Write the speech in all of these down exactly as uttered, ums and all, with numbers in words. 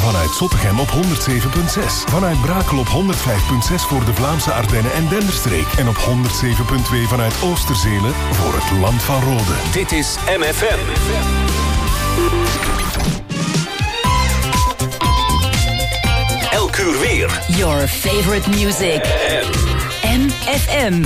Vanuit Zottegem op honderd zeven komma zes. Vanuit Brakel op honderd vijf komma zes voor de Vlaamse Ardennen en Denderstreek. En op honderd zeven komma twee vanuit Oosterzele voor het Land van Rode. Dit is M F M. Elk uur weer. Your favorite music. M F M.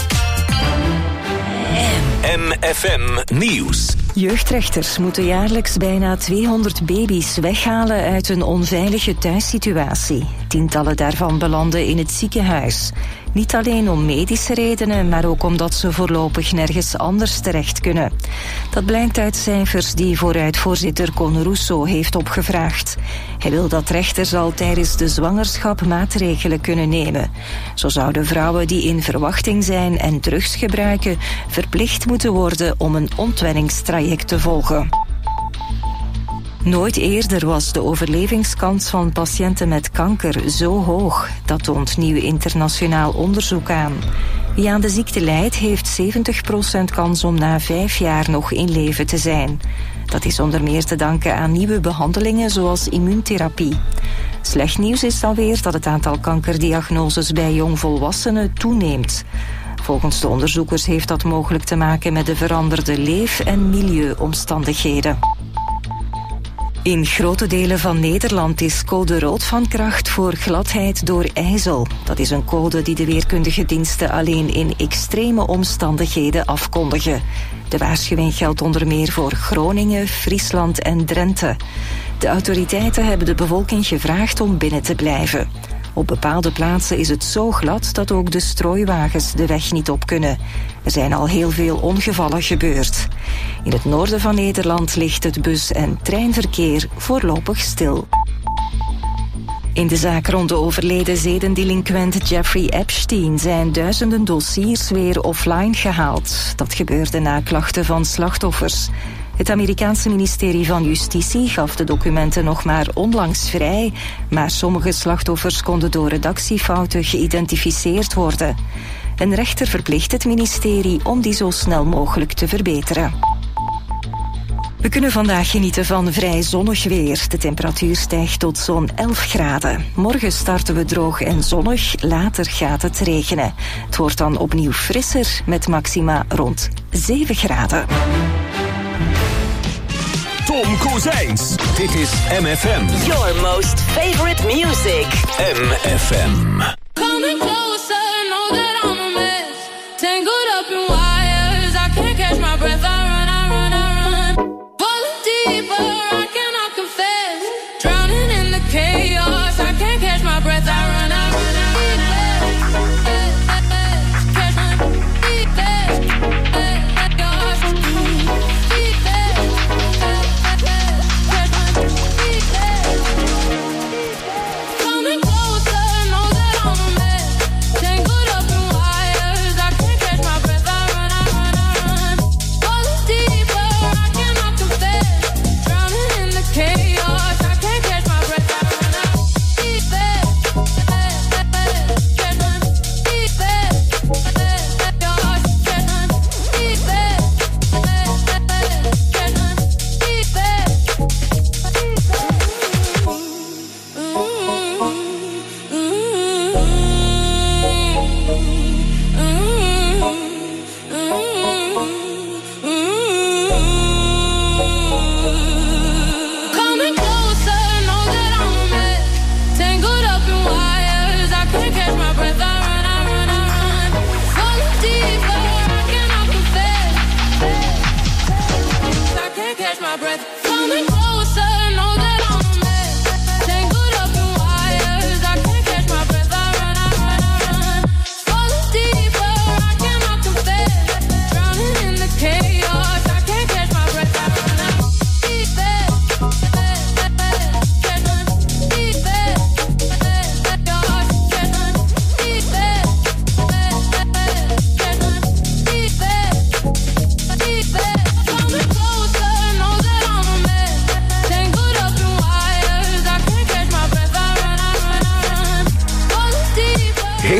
M F M Nieuws. Jeugdrechters moeten jaarlijks bijna tweehonderd baby's weghalen uit een onveilige thuissituatie. Tientallen daarvan belanden in het ziekenhuis. Niet alleen om medische redenen, maar ook omdat ze voorlopig nergens anders terecht kunnen. Dat blijkt uit cijfers die vooruitvoorzitter Con Russo heeft opgevraagd. Hij wil dat rechters al tijdens de zwangerschap maatregelen kunnen nemen. Zo zouden vrouwen die in verwachting zijn en drugs gebruiken verplicht moeten worden om een ontwenningstraject te volgen. Nooit eerder was de overlevingskans van patiënten met kanker zo hoog. Dat toont nieuw internationaal onderzoek aan. Wie aan de ziekte lijdt, heeft zeventig procent kans om na vijf jaar nog in leven te zijn. Dat is onder meer te danken aan nieuwe behandelingen zoals immuuntherapie. Slecht nieuws is dan weer dat het aantal kankerdiagnoses bij jongvolwassenen toeneemt. Volgens de onderzoekers heeft dat mogelijk te maken met de veranderde leef- en milieuomstandigheden. In grote delen van Nederland is code rood van kracht voor gladheid door ijzel. Dat is een code die de weerkundige diensten alleen in extreme omstandigheden afkondigen. De waarschuwing geldt onder meer voor Groningen, Friesland en Drenthe. De autoriteiten hebben de bevolking gevraagd om binnen te blijven. Op bepaalde plaatsen is het zo glad dat ook de strooiwagens de weg niet op kunnen. Er zijn al heel veel ongevallen gebeurd. In het noorden van Nederland ligt het bus- en treinverkeer voorlopig stil. In de zaak rond de overleden zedendelinquent Jeffrey Epstein zijn duizenden dossiers weer offline gehaald. Dat gebeurde na klachten van slachtoffers. Het Amerikaanse ministerie van Justitie gaf de documenten nog maar onlangs vrij, maar sommige slachtoffers konden door redactiefouten geïdentificeerd worden. Een rechter verplicht het ministerie om die zo snel mogelijk te verbeteren. We kunnen vandaag genieten van vrij zonnig weer. De temperatuur stijgt tot zo'n elf graden. Morgen starten we droog en zonnig, later gaat het regenen. Het wordt dan opnieuw frisser met maxima rond zeven graden. Tom Kozijns. Dit is M F M. Your most favorite music. M F M. Coming closer, know that I'm a mess. Tangled up in wires, I can't catch my breath. I run, I run, I run. Falling deeper, I cannot confess. Drowning in the chaos, I can't catch my breath. I run, I run, I run. Catch my Coming closer, know that I'm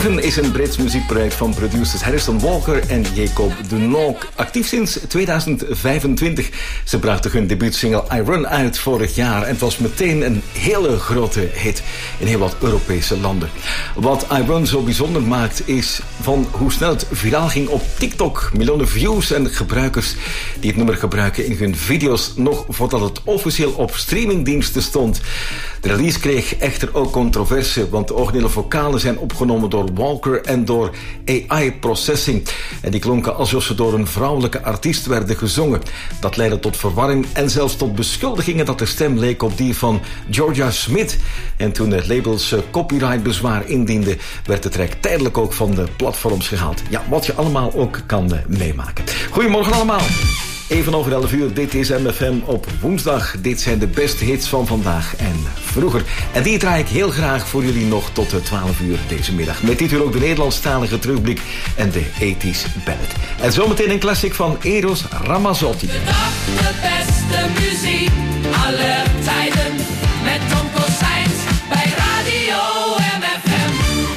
Heaven is een Brits muziekproject van producers Harrison Walker en Jacob de Nook. Actief sinds tweeduizend vijfentwintig. Ze brachten hun debuutsingle I Run uit vorig jaar en het was meteen een hele grote hit in heel wat Europese landen. Wat I Run zo bijzonder maakt is van hoe snel het viraal ging op TikTok. Miljoenen views en gebruikers die het nummer gebruiken in hun video's nog voordat het officieel op streamingdiensten stond. De release kreeg echter ook controverse, want de originele vocalen zijn opgenomen door Walker en door A I-processing. En die klonken alsof ze door een vrouwelijke artiest werden gezongen. Dat leidde tot verwarring en zelfs tot beschuldigingen dat de stem leek op die van Georgia Smith. En toen de labels copyrightbezwaar indienden, werd de track tijdelijk ook van de platforms gehaald. Ja, wat je allemaal ook kan meemaken. Goedemorgen allemaal. Even over elf uur, dit is M F M op woensdag. Dit zijn de beste hits van vandaag en vroeger. En die draai ik heel graag voor jullie nog tot twaalf uur deze middag. Met dit uur ook de Nederlandstalige terugblik en de ethisch ballad. En zometeen een classic van Eros Ramazzotti. De dag, de beste muziek, alle tijden, met Tom Kozijns bij Radio M F M.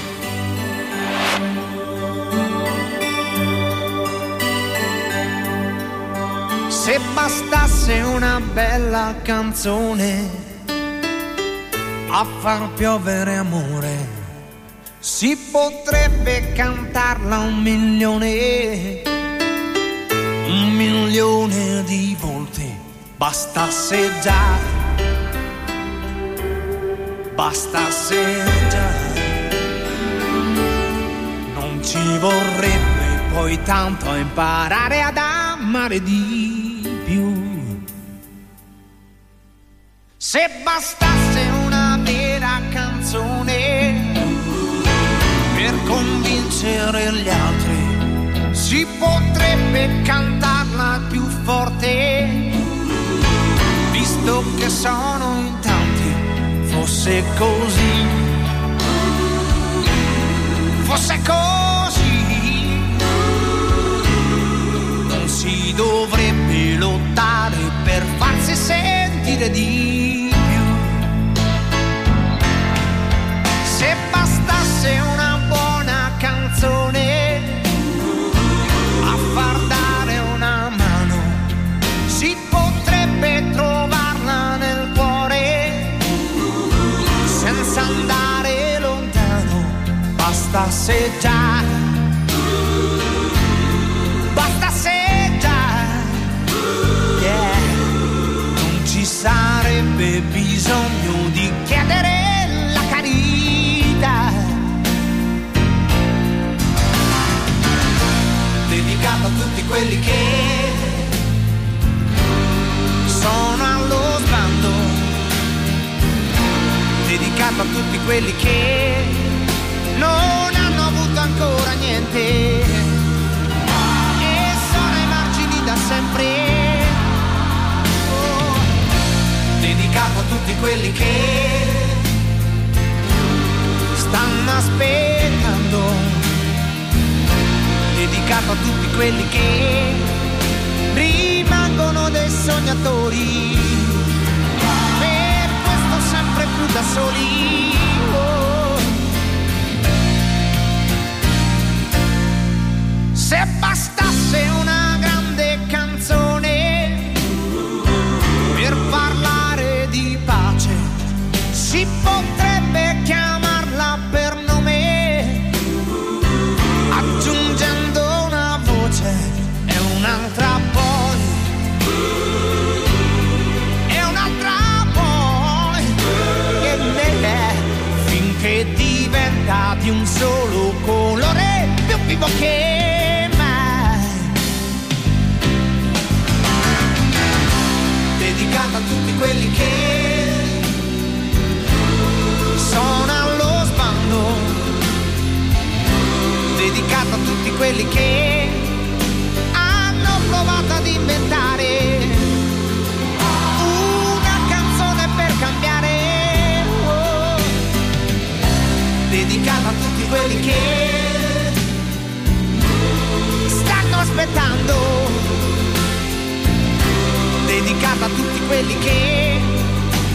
Se bastasse una bella canzone a far piovere amore, si potrebbe cantarla un milione, un milione di volte. Bastasse già, bastasse già, non ci vorrebbe poi tanto imparare ad amare di se bastasse una vera canzone per convincere gli altri, si potrebbe cantarla più forte, visto che sono in tanti. Fosse così, fosse così, non si dovrebbe lottare per farsi sentire di più. Se bastasse una buona canzone a far dare una mano, si potrebbe trovarla nel cuore senza andare lontano. Bastasse già, bastasse già, yeah. Non ci sarebbe bisogno di chiedere la carità, dedicata a tutti quelli che sono allo sbando, dedicata a tutti quelli che non hanno avuto ancora niente e sono ai margini da sempre. Oh, dedicato a tutti quelli che stanno aspettando, dedicato a tutti quelli che rimangono dei sognatori, per questo sempre più da soli. Se bastasse una grande canzone per parlare di pace, si potrebbe chiamarla per nome, aggiungendo una voce e un'altra poi, e un'altra poi, e beh, finché diventa di un solo colore, più vivo che a tutti quelli che sono allo sbando, dedicato a tutti quelli che hanno provato ad inventare una canzone per cambiare, oh. Dedicato a tutti quelli che stanno aspettando, dedicata a tutti quelli che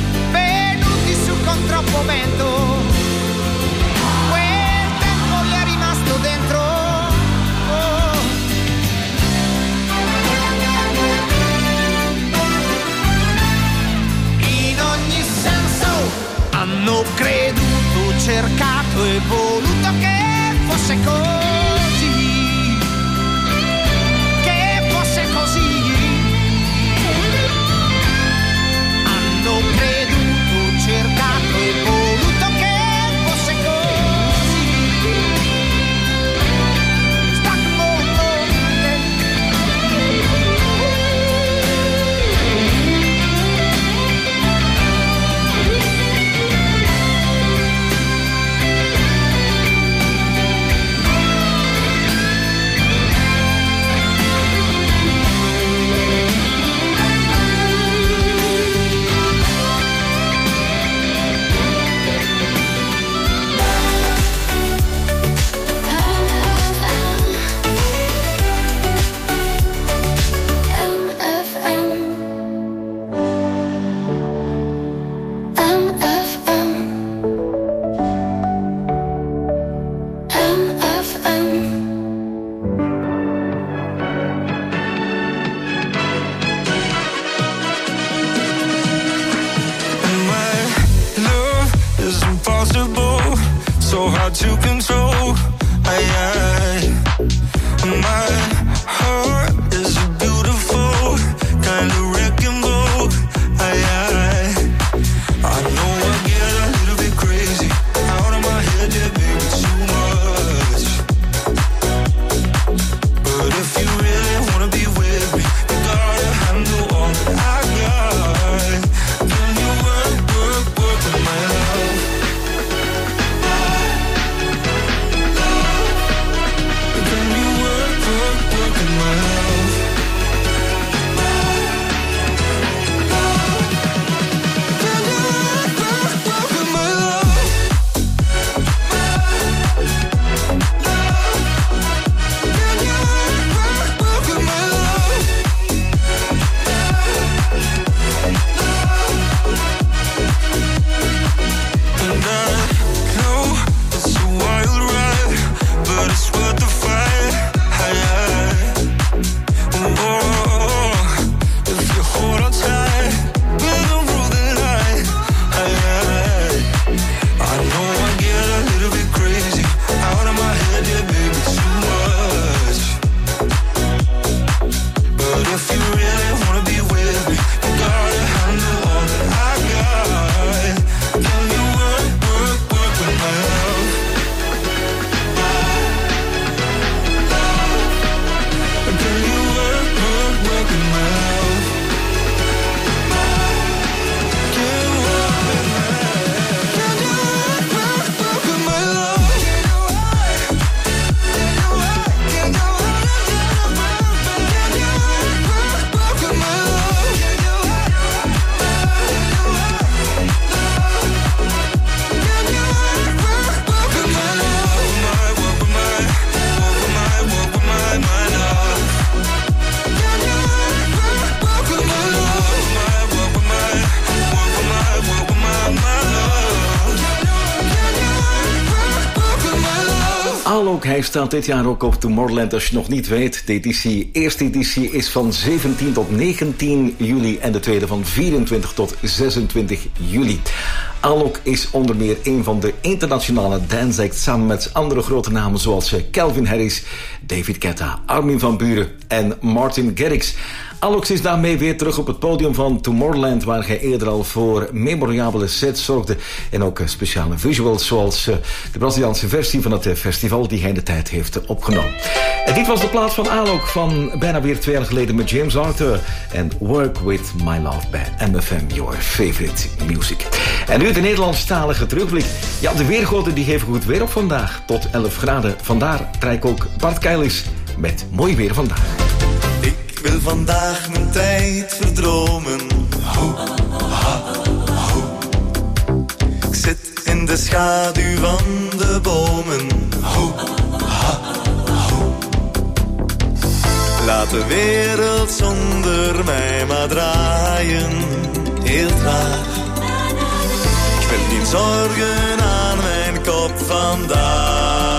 venuti su con troppo vento, quel tempo li ha cercato e voluto che fosse così, che fosse così. Hanno creduto, cercato e voluto che fosse così. Stacco to control. I, I, my heart is a beautiful kind of wrecking ball. I, I, I know I get a little bit crazy out of my head, yeah, baby, too much. But if you really wanna be with me, you gotta handle all that I got. Can you work, work, work with my love? Hij staat dit jaar ook op Tomorrowland. Als je nog niet weet, de editie, eerste editie is van zeventien tot negentien juli en de tweede van vierentwintig tot zesentwintig juli. Alok is onder meer een van de internationale dance acts samen met andere grote namen zoals Calvin Harris, David Guetta, Armin van Buuren en Martin Garrix. Alok is daarmee weer terug op het podium van Tomorrowland, waar hij eerder al voor memorabele sets zorgde en ook speciale visuals zoals de Braziliaanse versie van het festival die hij in de tijd heeft opgenomen. En dit was de plaat van Alok van bijna weer twee jaar geleden met James Arthur en Work With My Love bij M F M, Your Favorite Music. En nu de Nederlandstalige terugblik. Ja, de weergoden die geven goed weer op vandaag, tot elf graden. Vandaar trek ook Bart Keilis met Mooi Weer Vandaag. Ik wil vandaag mijn tijd verdromen. Ho, ha, ho. Ik zit in de schaduw van de bomen. Ho, ha, ho. Laat de wereld zonder mij maar draaien. Heel traag. Ik wil niet zorgen aan mijn kop vandaag.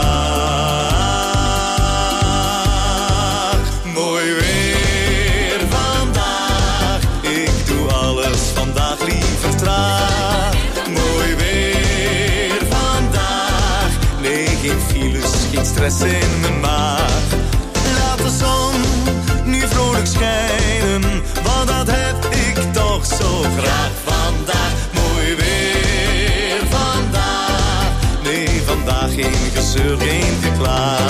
Mooi weer vandaag. Ik doe alles vandaag liever traag. Mooi weer vandaag. stress in mijn maag. Laat de zon nu vrolijk schijnen, want dat heb ik toch zo graag. Vandaag mooi weer, vandaag. Nee, vandaag geen gezeur, geen geklaag.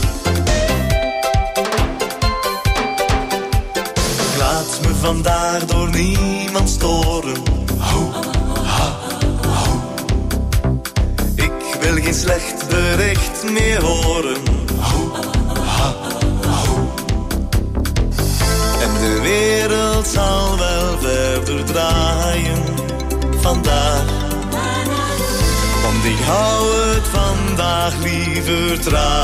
Ik laat me vandaag door niemand storen. Ho, ha, ho. Ik wil geen slecht bericht meer horen. Ho, ha, ho. En de wereld zal wel verder draaien vandaag. Want ik hou het vandaag liever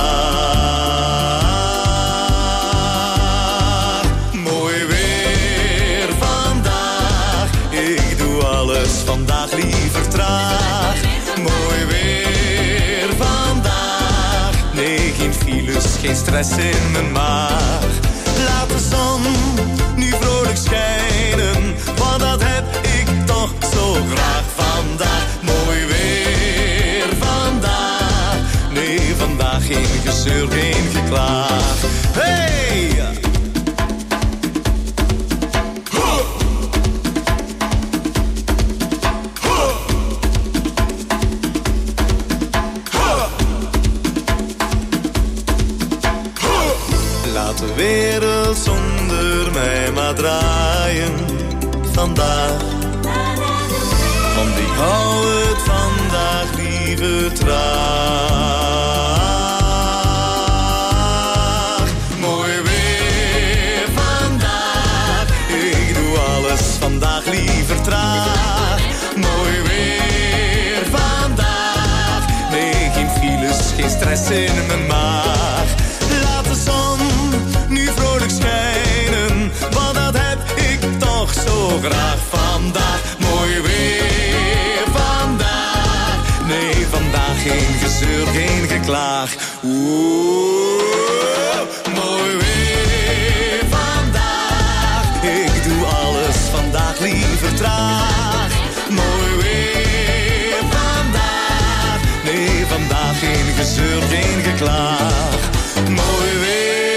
traag. Mooi weer vandaag. Ik doe alles vandaag liever traag. Mooi weer vandaag. Nee, geen files, geen stress in mijn maag. Laat de zon nu vrolijk schijnen, want dat heb ik toch zo graag. Vandaag mooi weer vandaag. Nee, vandaag geen gezeur, geen geklaag. Hey! Laat de wereld zonder mij maar draaien vandaag. Want ik hou het vandaag liever traag. Mooi weer vandaag. Ik doe alles vandaag liever traag. Mooi weer vandaag. Nee, geen files, geen stress in mijn maag. Laat de zon nu vrolijk schijnen, want dat heb ik toch zo graag. Vandaag mooi weer vandaag. Nee, vandaag geen gezeur, geen geklaag. Oeh, mooi weer vandaag. Ik doe alles vandaag liever traag. Mooi weer vandaag. Nee, vandaag geen gezeur, geen geklaag. Mooi weer.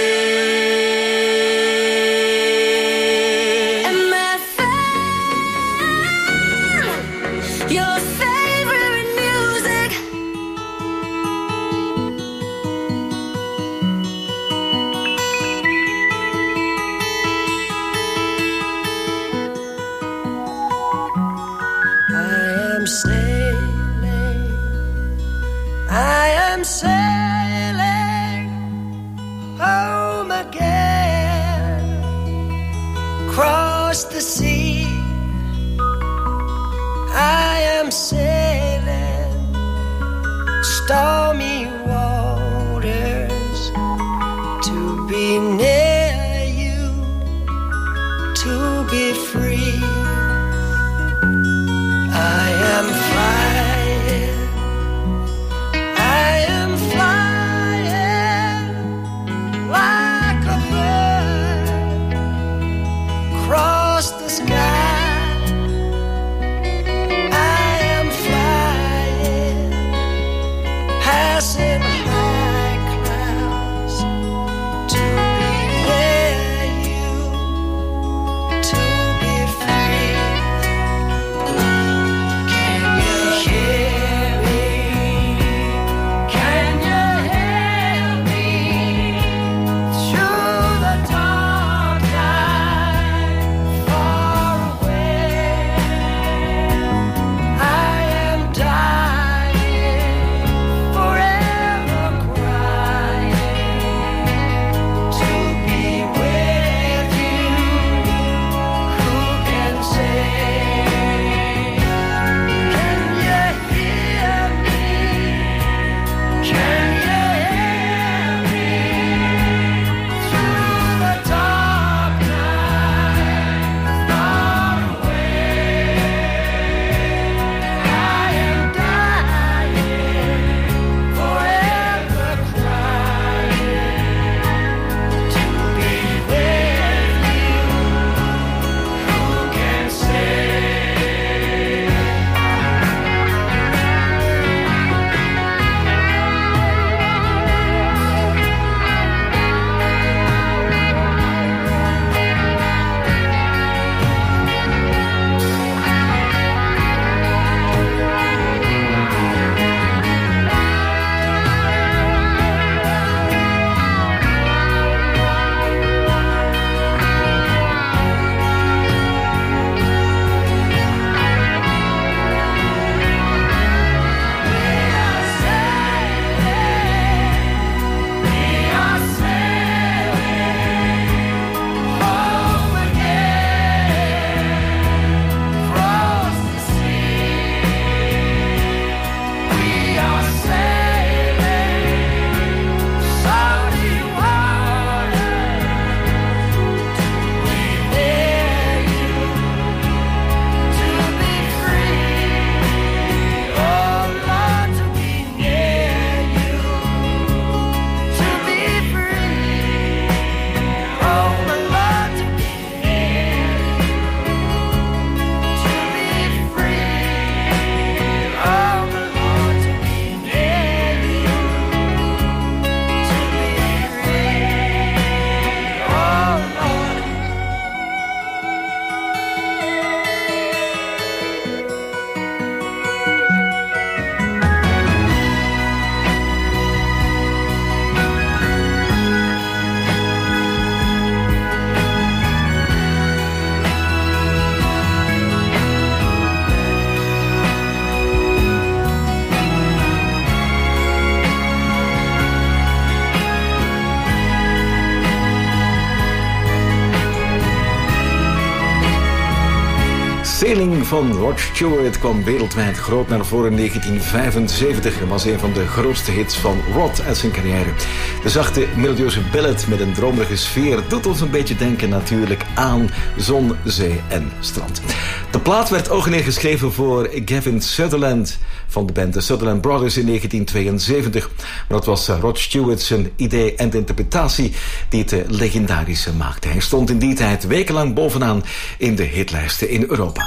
Stormy waters to be near you, to be free. I am flying, I am flying like a bird across the sky. I Feeling van Rod Stewart kwam wereldwijd groot naar voren in negentien vijfenzeventig en was een van de grootste hits van Rod uit zijn carrière. De zachte, melodieuze ballad met een dromerige sfeer doet ons een beetje denken natuurlijk aan zon, zee en strand. De plaat werd origineel geschreven voor Gavin Sutherland van de band The Sutherland Brothers in negentien tweeënzeventig. Maar dat was Rod Stewart zijn idee en de interpretatie die het legendarische maakte. Hij stond in die tijd wekenlang bovenaan in de hitlijsten in Europa.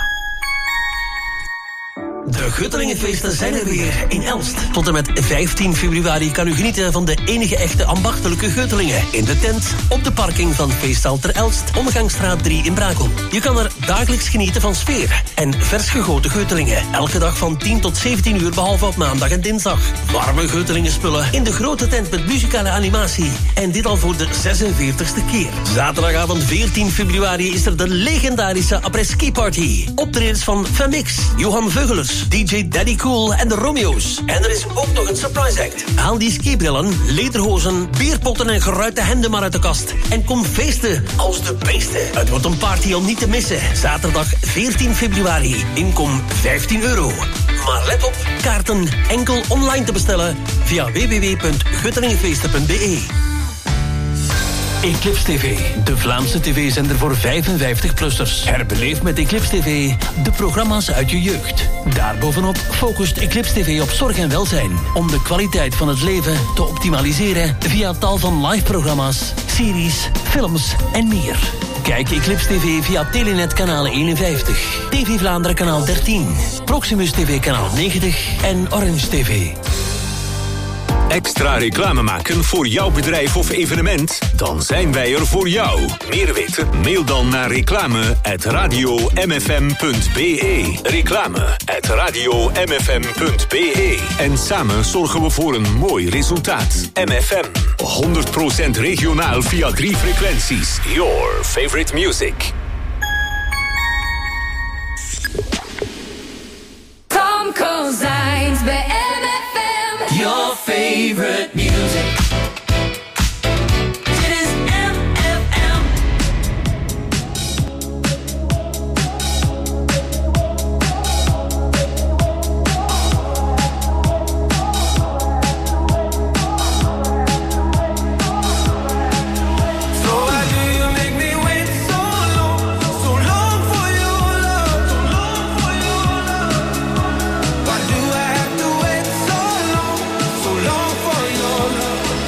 De Guttelingenfeesten zijn er weer in Elst. Tot en met vijftien februari kan u genieten van de enige echte ambachtelijke Guttelingen. In de tent, op de parking van Feesthal ter Elst, Omgangsstraat drie in Brakel. Je kan er dagelijks genieten van sfeer en vers gegoten Guttelingen. Elke dag van tien tot zeventien uur, behalve op maandag en dinsdag. Warme Guttelingenspullen in de grote tent met muzikale animatie. En dit al voor de zesenveertigste keer. Zaterdagavond veertien februari is er de legendarische après-ski party. Optredens van Femix, Johan Veugelers, D J Daddy Cool en de Romeo's. En er is ook nog een surprise act. Haal die skibrillen, lederhozen, bierpotten en geruite hemden maar uit de kast. En kom feesten als de beesten. Het wordt een party om niet te missen. Zaterdag veertien februari. Inkom vijftien euro. Maar let op, kaarten enkel online te bestellen via w w w punt guttelingenfeesten punt b e. Eclipse T V, de Vlaamse tv-zender voor vijfenvijftig-plussers. Herbeleef met Eclipse T V de programma's uit je jeugd. Daarbovenop focust Eclipse T V op zorg en welzijn, om de kwaliteit van het leven te optimaliseren via tal van live-programma's, series, films en meer. Kijk Eclipse T V via Telenet kanaal eenenvijftig, T V Vlaanderen kanaal dertien, Proximus T V kanaal negentig en Orange T V. Extra reclame maken voor jouw bedrijf of evenement? Dan zijn wij er voor jou. Meer weten? Mail dan naar reclame at radio m f m punt b e. Reclame at radio m f m punt b e. En samen zorgen we voor een mooi resultaat. M F M, honderd procent regionaal via drie frequenties. Your favorite music. Tom Kozijns bij M F M. Your favorite music. Dit is M F M. So why do you make me wait so long, so long for your love, so long for your love? Why do I have to wait so long, so long for your love?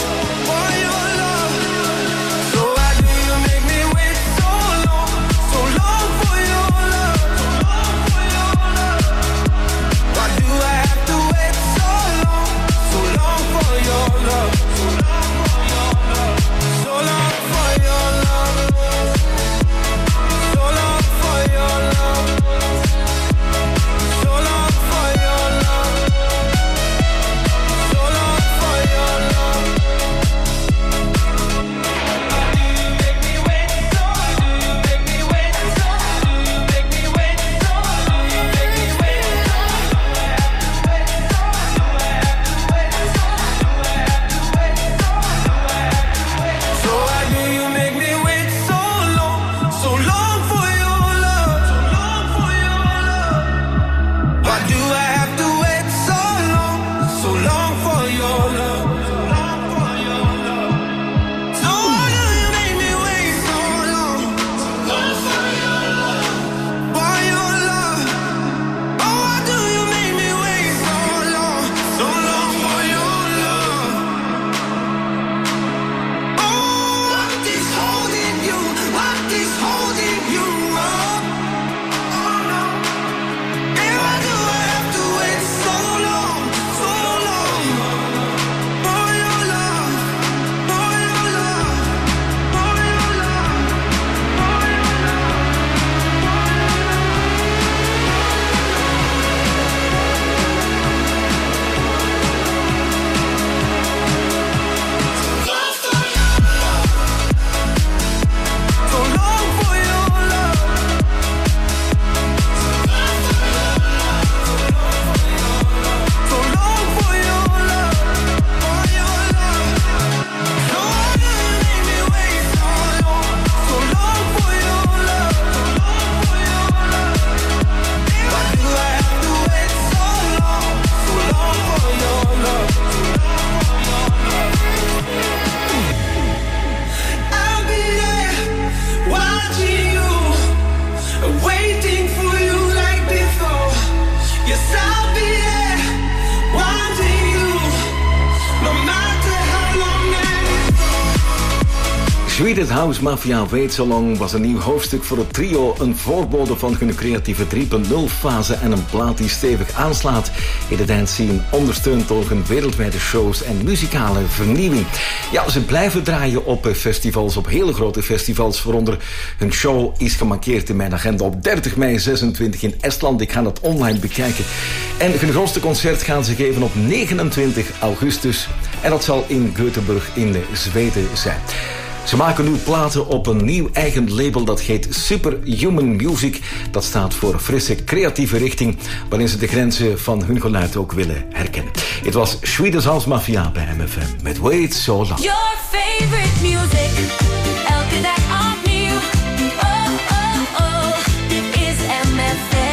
Swedish House Mafia Wait So Long was een nieuw hoofdstuk voor het trio. Een voorbode van hun creatieve drie punt nul fase en een plaat die stevig aanslaat in de dance scene, ondersteund door hun wereldwijde shows en muzikale vernieuwing. Ja, ze blijven draaien op festivals, op hele grote festivals, waaronder hun show is gemarkeerd in mijn agenda op dertig mei zesentwintig in Estland. Ik ga het online bekijken. En hun grootste concert gaan ze geven op negenentwintig augustus. En dat zal in Göteborg in Zweden zijn. Ze maken nu platen op een nieuw eigen label dat heet Superhuman Music. Dat staat voor frisse, creatieve richting waarin ze de grenzen van hun geluid ook willen herkennen. Het was Swedish House Mafia bij M F M met Wait So Long. Your favorite music, elke dag opnieuw. Oh, oh, oh, dit is M F M.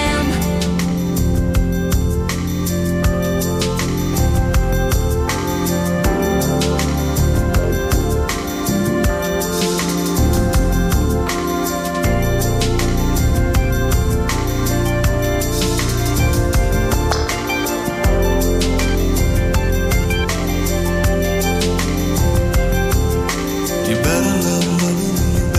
You better love loving me.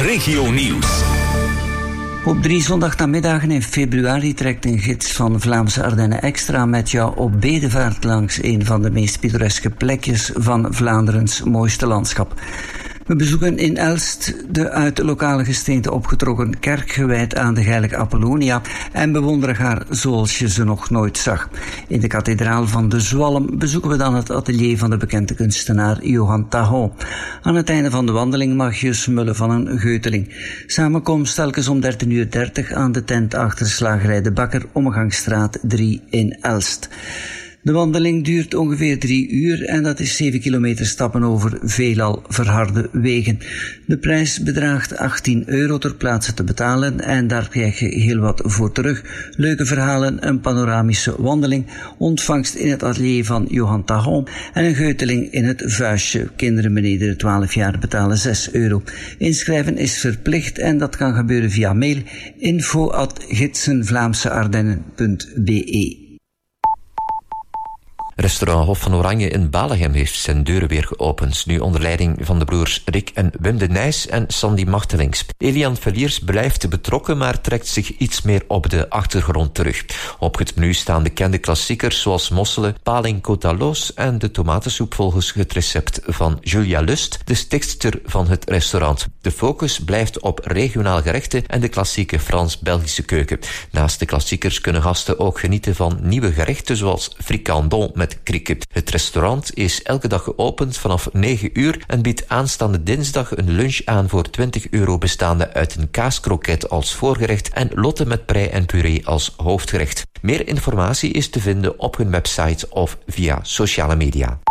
Regionieuws. Op drie zondagnamiddagen in februari trekt een gids van Vlaamse Ardennen Extra met jou op bedevaart langs een van de meest pittoreske plekjes van Vlaanderens mooiste landschap. We bezoeken in Elst de uit de lokale gesteente opgetrokken kerk gewijd aan de heilige Apollonia en bewonderen haar zoals je ze nog nooit zag. In de kathedraal van de Zwalm bezoeken we dan het atelier van de bekende kunstenaar Johan Tahon. Aan het einde van de wandeling mag je smullen van een geuteling. Samenkomst telkens om dertien uur dertig aan de tent achter slagerij De Bakker, Omgangsstraat drie in Elst. De wandeling duurt ongeveer drie uur en dat is zeven kilometer stappen over veelal verharde wegen. De prijs bedraagt achttien euro ter plaatse te betalen en daar krijg je heel wat voor terug. Leuke verhalen, een panoramische wandeling, ontvangst in het atelier van Johan Tahon en een geuteling in het vuistje. Kinderen beneden de twaalf jaar betalen zes euro. Inschrijven is verplicht en dat kan gebeuren via mail info at gidsenvlaamseardennen punt be. Restaurant Hof van Oranje in Balegem heeft zijn deuren weer geopend, nu onder leiding van de broers Rick en Wim de Nijs en Sandy Machtelings. Elian Veliers blijft betrokken, maar trekt zich iets meer op de achtergrond terug. Op het menu staan bekende klassiekers zoals mosselen, paling côte en de tomatensoep volgens het recept van Julia Lust, de stichtster van het restaurant. De focus blijft op regionaal gerechten en de klassieke Frans-Belgische keuken. Naast de klassiekers kunnen gasten ook genieten van nieuwe gerechten zoals fricandon met krieken. Het restaurant is elke dag geopend vanaf negen uur en biedt aanstaande dinsdag een lunch aan voor twintig euro bestaande uit een kaaskroket als voorgerecht en lotte met prei en puree als hoofdgerecht. Meer informatie is te vinden op hun website of via sociale media.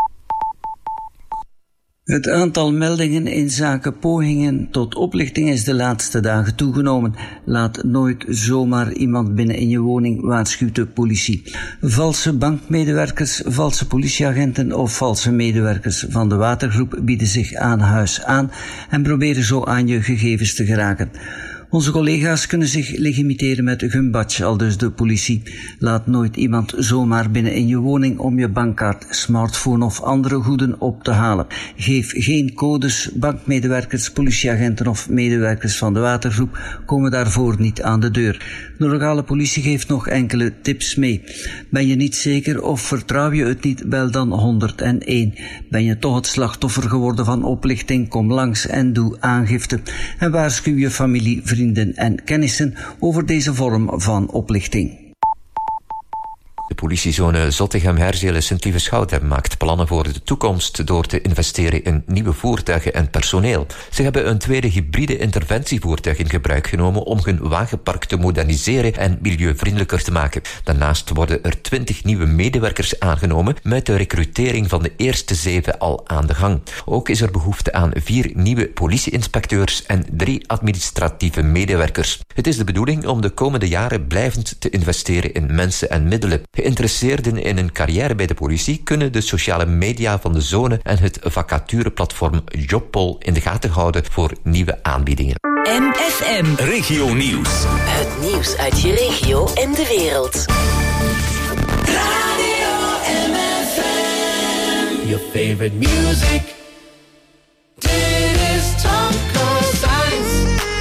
Het aantal meldingen in zaken pogingen tot oplichting is de laatste dagen toegenomen. Laat nooit zomaar iemand binnen in je woning, waarschuwt de politie. Valse bankmedewerkers, valse politieagenten of valse medewerkers van de watergroep bieden zich aan huis aan en proberen zo aan je gegevens te geraken. Onze collega's kunnen zich legitimeren met een gumbadge, aldus de politie. Laat nooit iemand zomaar binnen in je woning om je bankkaart, smartphone of andere goeden op te halen. Geef geen codes, bankmedewerkers, politieagenten of medewerkers van de watergroep komen daarvoor niet aan de deur. De lokale politie geeft nog enkele tips mee. Ben je niet zeker of vertrouw je het niet, bel dan honderd één. Ben je toch het slachtoffer geworden van oplichting, kom langs en doe aangifte. En waarschuw je familie, vrienden en kennissen over deze vorm van oplichting. De politiezone Zottegem-Herzelen Sint-Lieve-Schouten maakt plannen voor de toekomst door te investeren in nieuwe voertuigen en personeel. Ze hebben een tweede hybride interventievoertuig in gebruik genomen om hun wagenpark te moderniseren en milieuvriendelijker te maken. Daarnaast worden er twintig nieuwe medewerkers aangenomen, met de recrutering van de eerste zeven al aan de gang. Ook is er behoefte aan vier nieuwe politieinspecteurs en drie administratieve medewerkers. Het is de bedoeling om de komende jaren blijvend te investeren in mensen en middelen. Geïnteresseerden in een carrière bij de politie kunnen de sociale media van de zone en het vacatureplatform Jobpol in de gaten houden voor nieuwe aanbiedingen. M F M Regio Nieuws. Het nieuws uit je regio en de wereld. Radio M F M. Your favorite music. Dit is Tom Cosigns.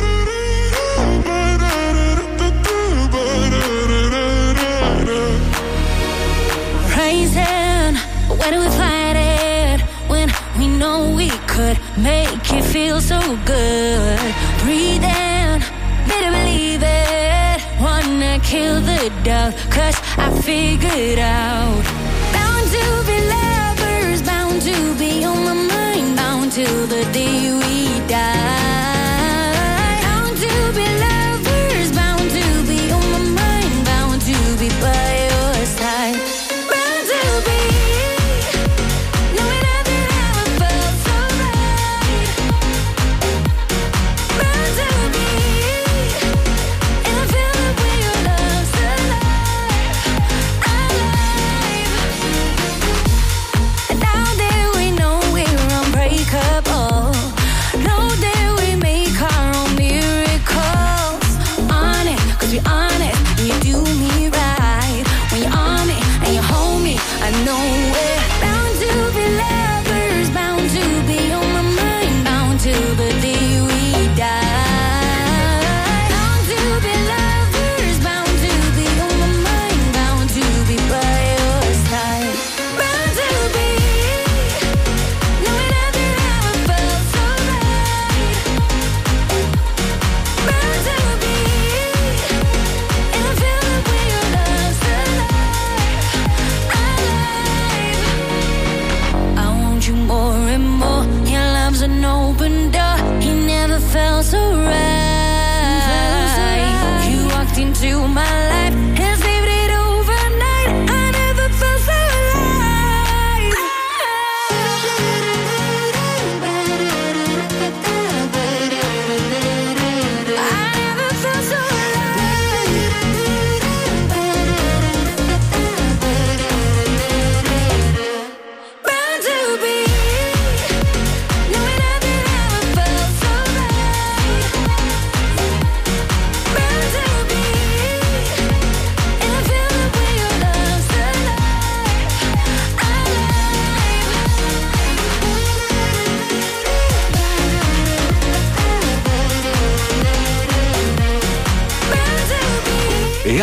Raising, where do we fight it? When we know we could make it feel so good. Breathing, better believe it. Wanna kill the doubt, cause I figured out. Bound to be lovers, bound to be on my mind. Bound till the day we die. Bound to be lovers, bound to be on my mind. Bound to be by your side. Now that we know we're unbreakable, know that we made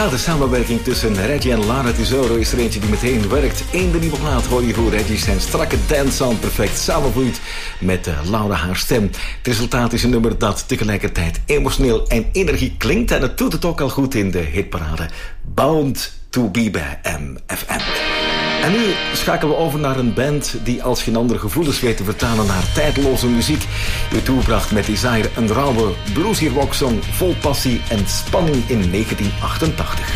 Ja, de samenwerking tussen Reggie en Lara Tesoro is er eentje die meteen werkt. In de nieuwe plaat hoor je hoe Reggie zijn strakke dance-sound perfect samenvloeit met uh, Laura haar stem. Het resultaat is een nummer dat tegelijkertijd emotioneel en energie klinkt en het doet het ook al goed in de hitparade. Bound to be bij M F M. En nu schakelen we over naar een band die als geen andere gevoelens weet te vertalen naar tijdloze muziek. U toebracht met Desire een rauwe bluesy rocksong vol passie en spanning in negentien achtentachtig.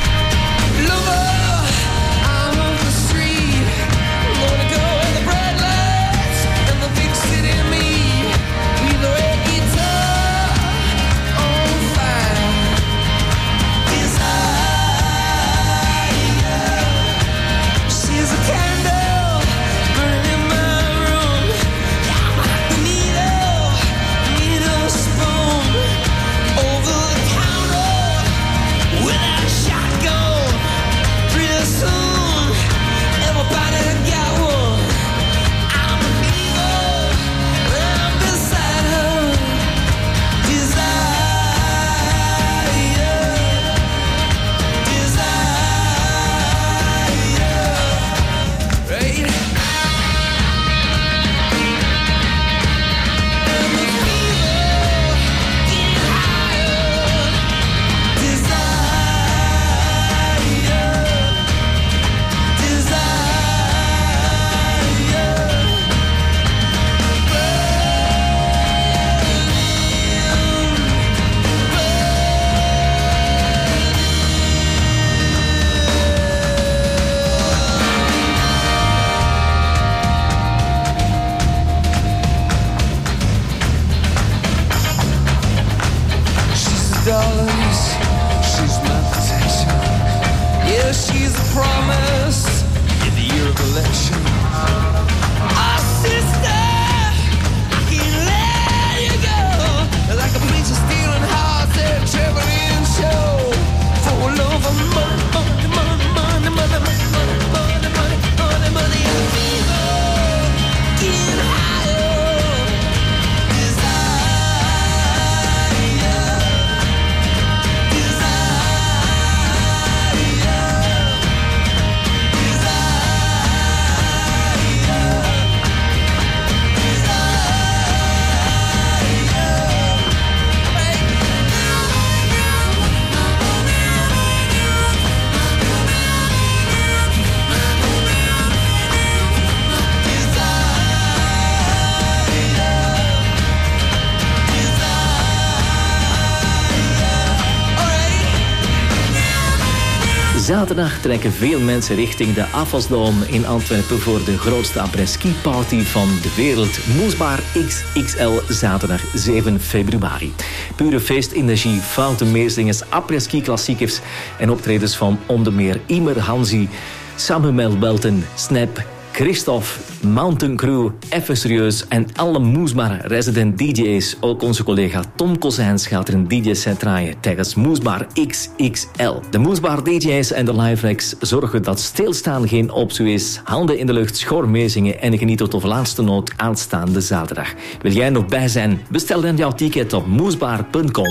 Zaterdag trekken veel mensen richting de Afasdome in Antwerpen voor de grootste après-ski party van de wereld. Moesbaar X X L, zaterdag zeven februari. Pure feestenergie, foute meezingers, après-ski klassiekers en optredens van onder meer Imer Hansi, Samuel Welten, Snap, Christophe, Mountain Crew, Even Serieus en alle Moesbaar resident D J's. Ook onze collega Tom Kozijns gaat er een D J-set draaien tijdens Moesbaar X X L. De Moesbaar D J's en de live acts zorgen dat stilstaan geen optie is. Handen in de lucht, schor meezingen en geniet tot de laatste noot aanstaande zaterdag. Wil jij nog bij zijn? Bestel dan jouw ticket op moesbaar punt com.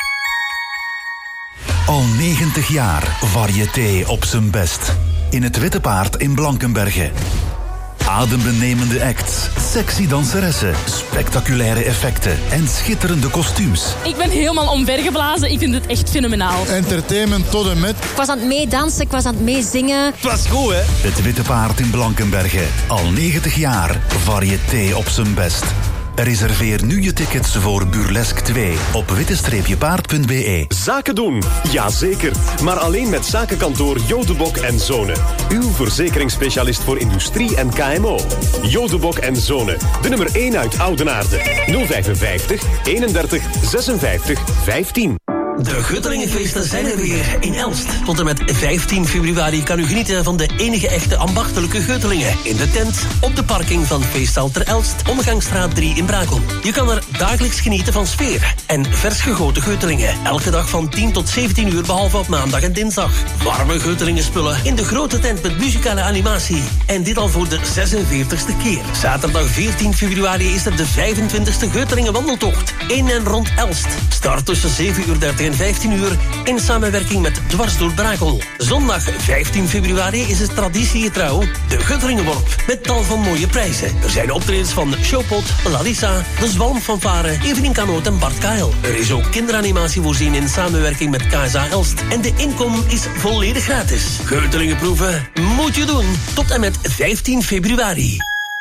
Al negentig jaar variété op zijn best. In het Witte Paard in Blankenberge. Adembenemende acts, sexy danseressen, spectaculaire effecten en schitterende kostuums. Ik ben helemaal omvergeblazen. Ik vind het echt fenomenaal. Entertainment tot en met. Ik was aan het meedansen, ik was aan het meezingen. Het was goed, hè? Het Witte Paard in Blankenberge. Al negentig jaar variété op zijn best. Reserveer nu je tickets voor Burlesque twee op witte paard punt b e. Zaken doen? Jazeker. Maar alleen met zakenkantoor Jodebok en Zonen. Uw verzekeringsspecialist voor industrie en K M O. Jodebok en Zonen. De nummer één uit Oudenaarde. nul vijfenvijftig, eenendertig, zesenvijftig, vijftien. De Guttelingenfeesten zijn er weer in Elst. Tot en met vijftien februari kan u genieten van de enige echte ambachtelijke Guttelingen. In de tent, op de parking van Feestzaal ter Elst, Omgangsstraat drie in Brakel. Je kan er dagelijks genieten van sfeer en vers gegoten Guttelingen. Elke dag van tien tot zeventien uur, behalve op maandag en dinsdag. Warme Guttelingen spullen in de grote tent met muzikale animatie. En dit al voor de zesenveertigste keer. Zaterdag veertien februari is er de vijfentwintigste Guttelingen wandeltocht. In en rond Elst. Start tussen zeven uur dertig tegen vijftien uur in samenwerking met Dwars door Brakel. Zondag vijftien februari is het traditiegetrouw de Guttelingenworp met tal van mooie prijzen. Er zijn optredens van Showpot, Larissa, de Zwalmfanfare, Evelien Kanoot en Bart Kael. Er is ook kinderanimatie voorzien in samenwerking met K S A Elst. En de inkom is volledig gratis. Geutelingen proeven moet je doen tot en met vijftien februari.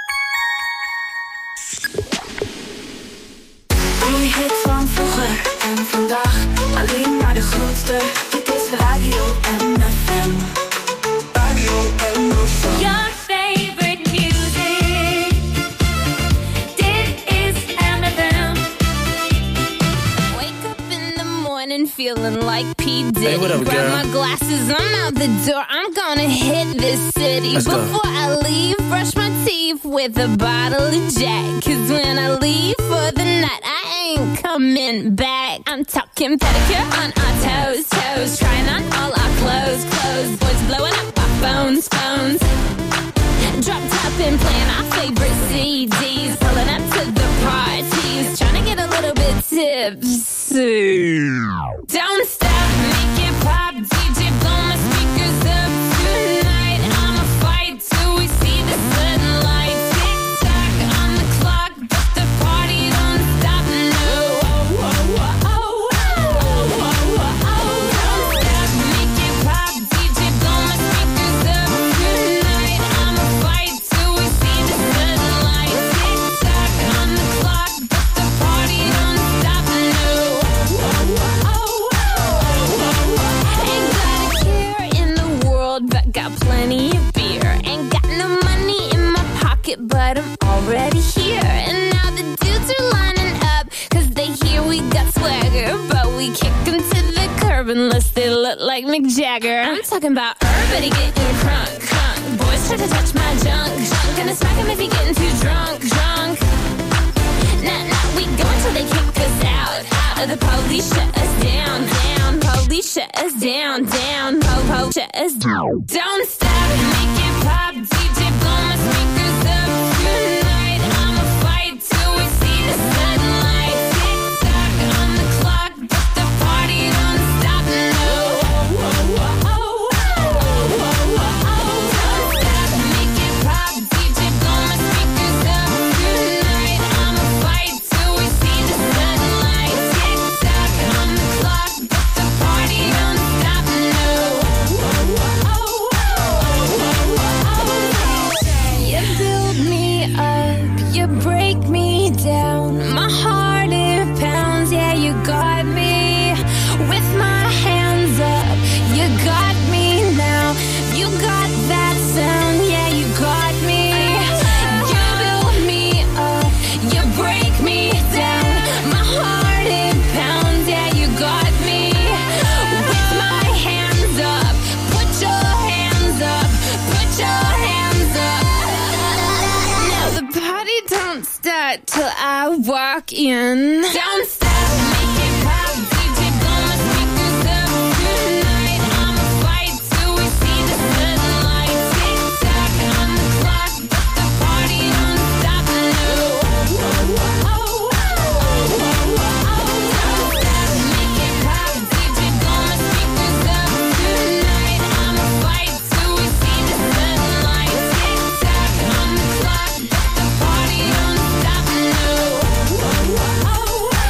Die hit van vroeger en vandaag, alleen maar de grootste. Dit is Radio M F M. Radio M F M. Your favorite music. Dit is M F M. Wake up in the morning feeling like P. Diddy. Hey, what up, Grab girl? my glasses, I'm out the door. I'm gonna hit this city. Let's go. Before I leave, brush my teeth with a bottle of Jack. Cause when I leave for the night, I ain't coming back. I'm talking pedicure on our toes, toes. Trying on all our clothes, clothes. Boys blowing up our phones, phones. Drop top and playing our favorite C Ds. Pulling up to the parties. Trying to get a little bit tipsy. Don't stop, make it pop. D J blow my speakers up tonight. I'ma fight till we see the sunlight. Tick tock on the clock, but the party don't stop. No. Oh, oh, oh, oh, oh, oh, oh. Don't stop, make it pop. D J blow my speakers up tonight. I'ma fight till we see the sunlight. Tick tock on the clock, but the party don't stop. No. Oh, oh, oh, oh, oh. Ain't got a care in the world, but got plenty of beer. Ain't got no money in my pocket, but I'm already here. And now the dudes are lining up, cause they hear we got swagger. But we kick them to the curb unless they look like Mick Jagger. I'm talking about everybody getting crunk, crunk. Boys try to touch my junk, junk. Gonna smack him if he getting too drunk, drunk. Nah, nah, we go until they kick us out, out. The police shut us down, down. Police shut us down, down. Po, po, shut us down. Don't stop, make it pop. D J blow my speakers up tonight. I'ma fight till we see the sunlight. Tick tock on the clock, but the party don't stop. No. Oh, oh, oh, oh, oh, oh, oh. Don't stop, make it pop. D J blow my speakers up tonight. I'ma fight till we see the sunlight. Tick tock on the clock, but the party don't stop. No. Oh, oh, oh, oh, oh, oh. You build me up, you break me down. My heart it pounds, yeah, you got me. With my hands up, you got me now. You got that sound, yeah, you got me. You build me up, you break me down. My heart it pounds, yeah, you got me. With my hands up, put your hands up, put your hands up. Now the party don't start till I walk in. Don't stop, make it pop. D J blow my speakers up tonight. I'ma fight till we see the sunlight. Tick tock on the clock, but the party don't stop. No. Oh, oh, oh, oh, oh, oh, oh. Don't stop, make it pop. D J blow my speakers up tonight. I'ma fight till we see the sunlight. Tick tock on the clock, but the party don't stop. No. Oh, oh, oh, oh,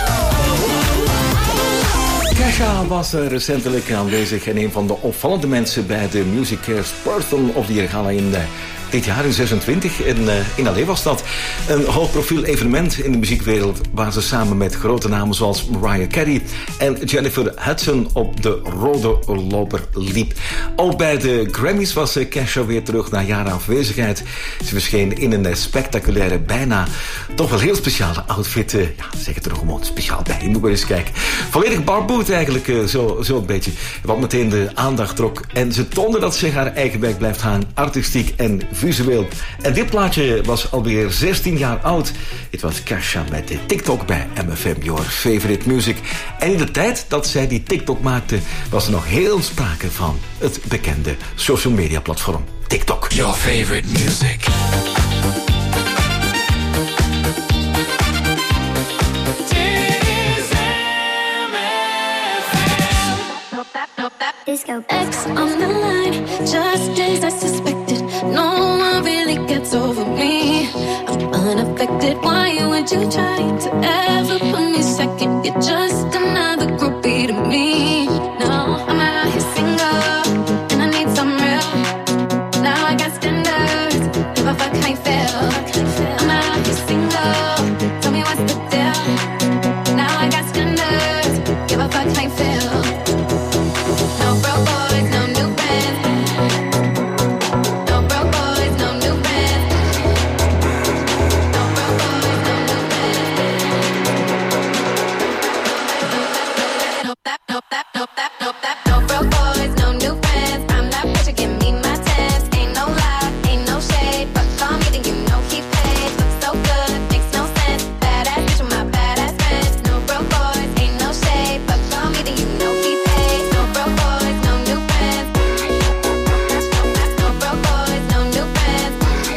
Kesha was uh, recentelijk aanwezig en een van de opvallende mensen bij de Music Cares Person of the Year Gala in uh, dit jaar in zesentwintig. In, uh, in L A was dat een hoogprofiel evenement in de muziekwereld waar ze samen met grote namen zoals Mariah Carey en Jennifer Hudson op de rode loper liep. Ook bij de Grammys was uh, Kesha weer terug na jaren afwezigheid. Ze verscheen in een uh, spectaculaire, bijna toch wel heel speciale outfit. Uh, ja, zeg het er gewoon speciaal bij. Je moet maar eens kijken. Volledig barboot eigenlijk, uh, zo, zo een beetje. Wat meteen de aandacht trok. En ze toonde dat ze haar eigen weg blijft gaan. Artistiek en visueel. En dit plaatje was alweer zestien jaar oud. Het was Kesha met de TikTok bij M F M, Your Favorite Music. En in de tijd dat zij die TikTok maakte, was er nog heel sprake van het bekende social media platform TikTok. Your favorite music. X on the line, just as I suspected. No one really gets over me. I'm unaffected. Why would you try to ever put me second? You're just another groupie to me. No, I'm out here single, and I need some real. Now I got standards. Give a fuck how you feel. I'm out here single. Tell me what's the deal. Now I got standards. Give a fuck how you feel. No broke boys, no new bands. No broke boys, no new bands. No broke boys, no new bands. No that, no that, no that, no that. No broke boys, no new bands. I'm not pressure, give me my tens. Ain't no lie, ain't no shade, but call me then you know he paid. Looks so good, makes no sense. Badass bitch with my badass friends. No broke boys, ain't no shade, but call me then you know he paid. No broke boys, no new bands. No broke boys, no new bands.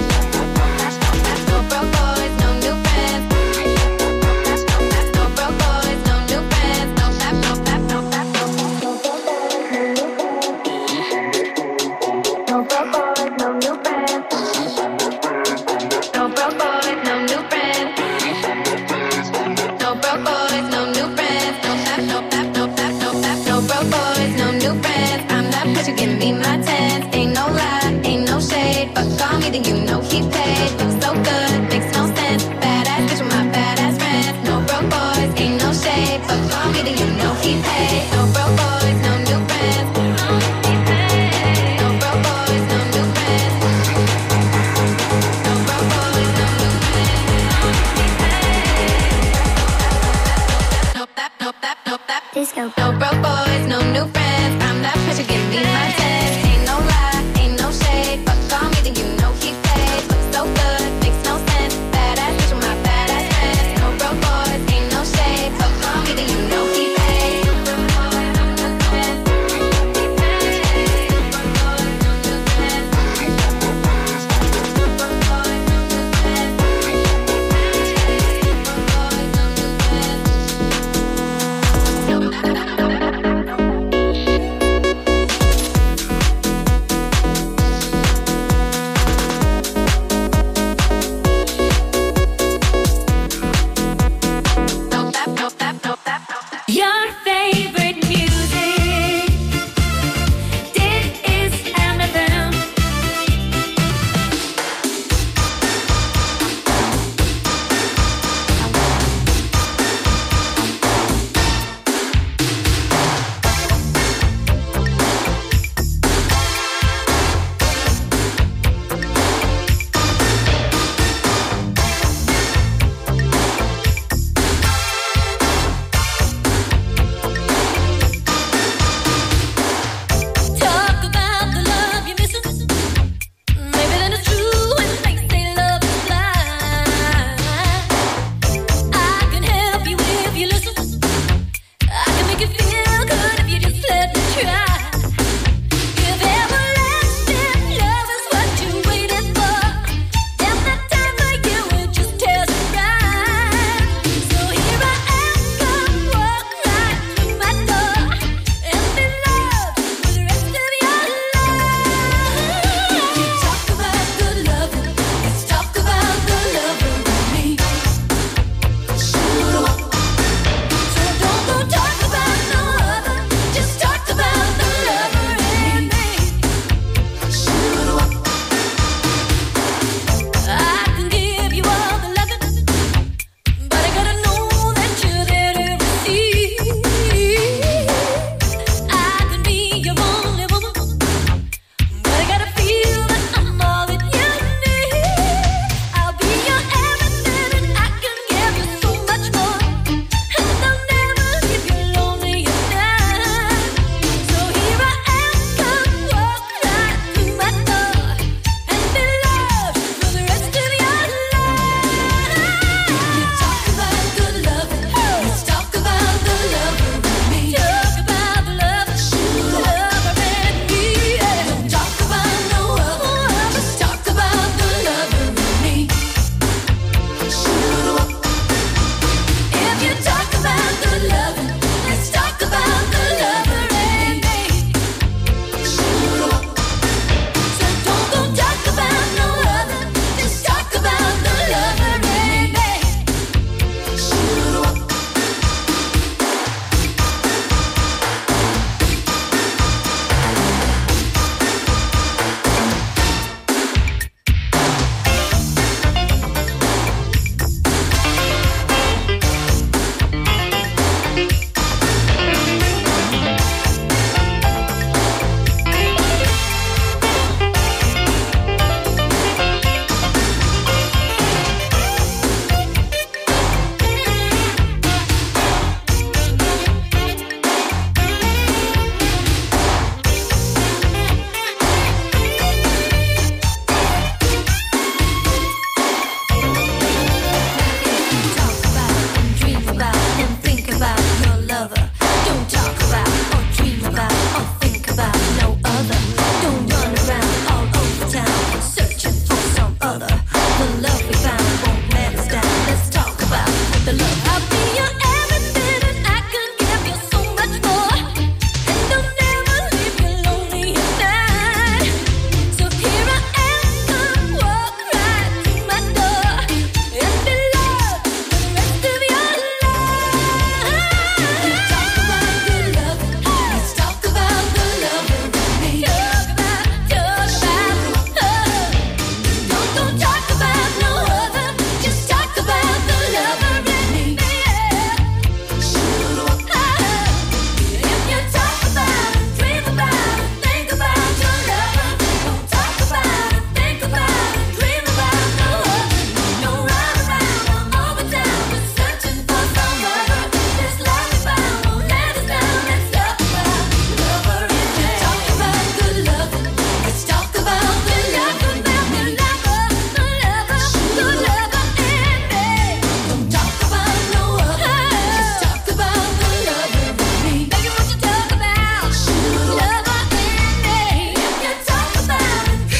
No broke boys, no new bands. No broke boys, no new bands. No that, no that, no that, no No broke boys, no new bands. No broke boys, no new bands. No broke boys, no new bands. No that, no that, no that, no that. No broke boys, no new bands. I'm that bitch, you give me my tens. Ain't no lie, ain't no shade, but call me then you know he paid. Looks so good, makes no sense. Badass bitch with my badass friends. No broke boys, ain't no shade, but call me then you know he paid. No broke boys, no new bands. No broke boys, no new bands. No broke boys, no new bands. No that, no that, no that. Disco. No broke boys, no new friends. I'm that pressure, give me my tens. Ain't no lie, ain't no shade, but call me then you know he paid. Looks so good,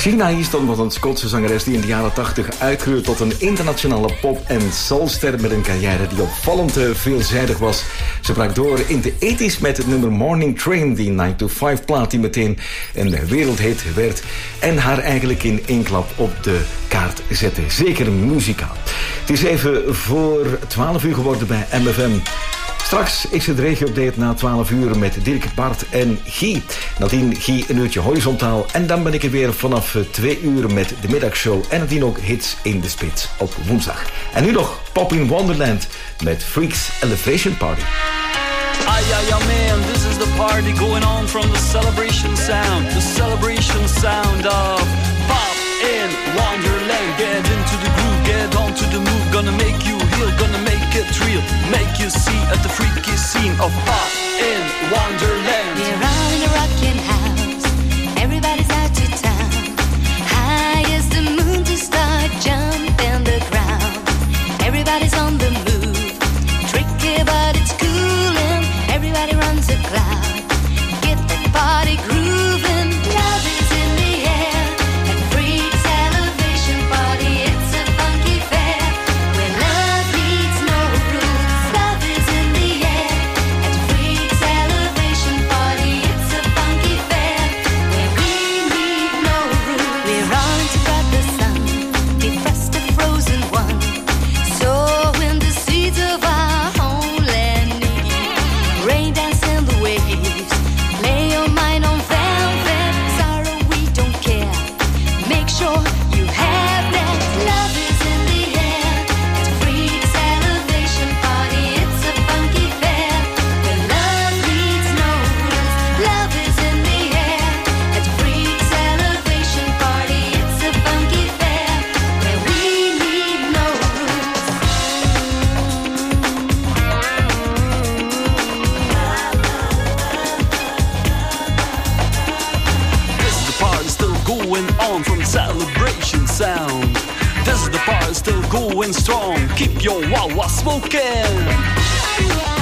Sheena Easton was een Schotse zangeres die in de jaren tachtig uitgroeide tot een internationale pop- en soulster met een carrière die opvallend uh, veelzijdig was. Ze brak door in de tachtiger met het nummer Morning Train, die nine to five plaat die meteen een wereldhit werd en haar eigenlijk in één klap op de kaart zette. Zeker muzikaal. Het is even voor twaalf uur geworden bij M F M. Straks is het regio-update na twaalf uur met Dirk, Bart en Guy. Nadien Guy een uurtje horizontaal. En dan ben ik er weer vanaf twee uur met de middagshow. En nadien ook hits in de spits op woensdag. En nu nog Pop in Wonderland met Freaks Elevation Party. Aye, aye, aye, man, this is the party going on from the celebration sound. The celebration sound of Pop in Wonderland. Get into the groove, get onto the move. Gonna make you heal, gonna make it real. Make you see at the freaky scene of Pop in Wonderland. We're all in a rockin' house. Everybody's out to town. High as the moon to start jumping the ground. Everybody's on the move. Tricky but it's cool and everybody runs a cloud. Get the party grooving. Love is in the air. And Freaks Elevation Party. It's a funky fair. Where love needs no rules. Love is in the air. At Freaks Elevation Party. It's a funky fair. Where we need no rules. We're all into God the sun. Defrost the frozen one. So when the seeds of our homeland need rain dance in the waves. Lay your mind on velvet. Sorrow we don't care. Make sure you have that. Love is in the air. At Freaks Elevation Party. It's a funky fair. Where love needs no rules. Love is in the air. At Freaks Elevation Party. It's a funky fair. Where we need no rules. This is the party still going on from celebration sound. This is the party still going strong. Keep your wah-wah smoking.